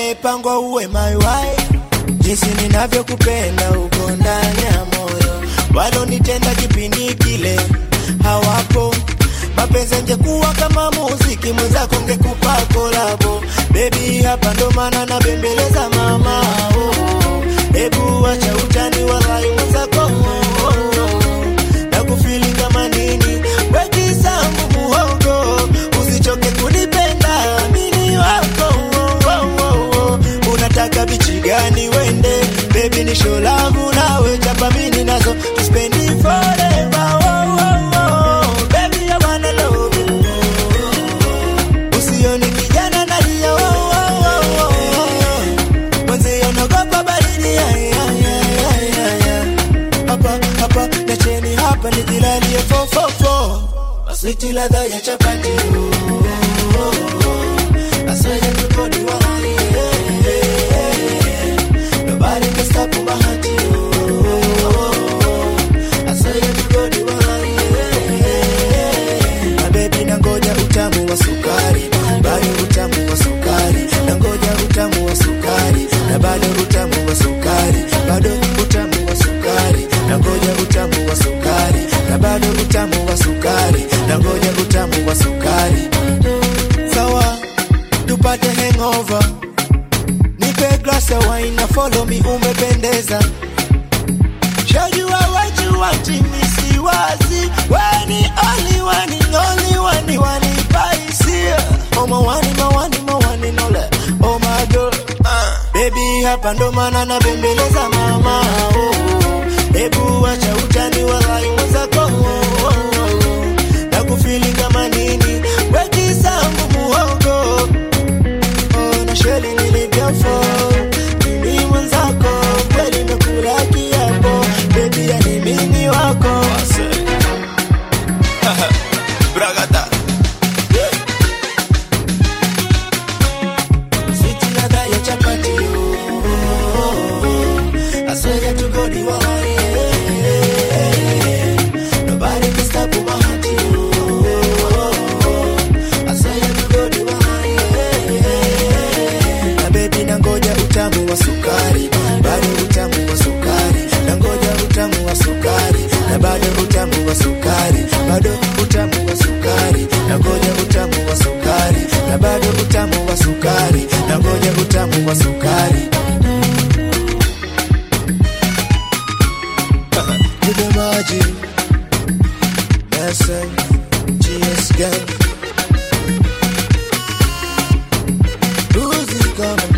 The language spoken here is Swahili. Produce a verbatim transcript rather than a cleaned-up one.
umepangwa uwe my wife. Jinsi ninavyokupenda uko ndani ya moyo. Walonitenda kipindi kile hawapo. Mapenzi ingekuwa kama muziki, mwenzako ngekupa kolabo. Baby hapa ndo maana na bembeleza mama. Oh, ebu acha utani walai mwenzako. Oh, oh, oh. Na kufili kama nini weki sangu muhogo. Usichoke kunipenda mini wako. Oh, oh, oh, oh. Unataka bichi gani wende? Baby ni show love nawe chapa mini nazo. To spend it forever. Oh, oh, oh. Baby I wanna love you. Usioni kijana nalia. Oh, oh, oh, oh. Mwanze yonagopa baridi. Hapa, hapa, na cheni hapa nijilalie fo fo fo. Maswiti ladha ya chapati. Oh, oh, oh. Asaya tukodi wa hali. Nobody can stop my heart. Oh, oh, oh. Asaya tukodi wa hali. Na baby nangoja utamu wa sukari. Bado utamu wa sukari. Nangoja utamu wa sukari. Na bado utamu wa sukari. Bado utamu wa sukari. Nangoja utamu wa sukari. Na bado utamu wa sukari. Nangoja utamu wa sukari. Sawa, tupate hangover. Nipe glass of wine na follow me umependeza. Show you what you want me see wazi. When the only one, the only one, the one in Paris. Oh my one, my one, my one, no le. Oh my girl, uh. Baby hapa ndo maana na bembeleza mama. Oh, ebu acha utani walai mwenzako. Oh, oh, oh. Na kufili kama nini weki sangu muhogo. Oh na sheli nilivyofo. Mimi mwenzako kweli mekula kiapo. Baby ya ni mimi wako. Bragata. Sweet ladha ya chapati. Oh, oh, oh. Asaya tukodi wa hali. Nobody can stop my heart. Oh, oh, oh. Asaya tukodi wa hali. Na baby nangoja utamu wa sukari. Bado utamu wa sukari. Nangoja utamu wa sukari. Na bado utamu wa sukari. Bado utamu wa sukari. Nangoja utamu wa sukari. Na bado utamu wa sukari. Nangoja utamu wa sukari. Nipe maji. Listen, G S gang. Who's it coming?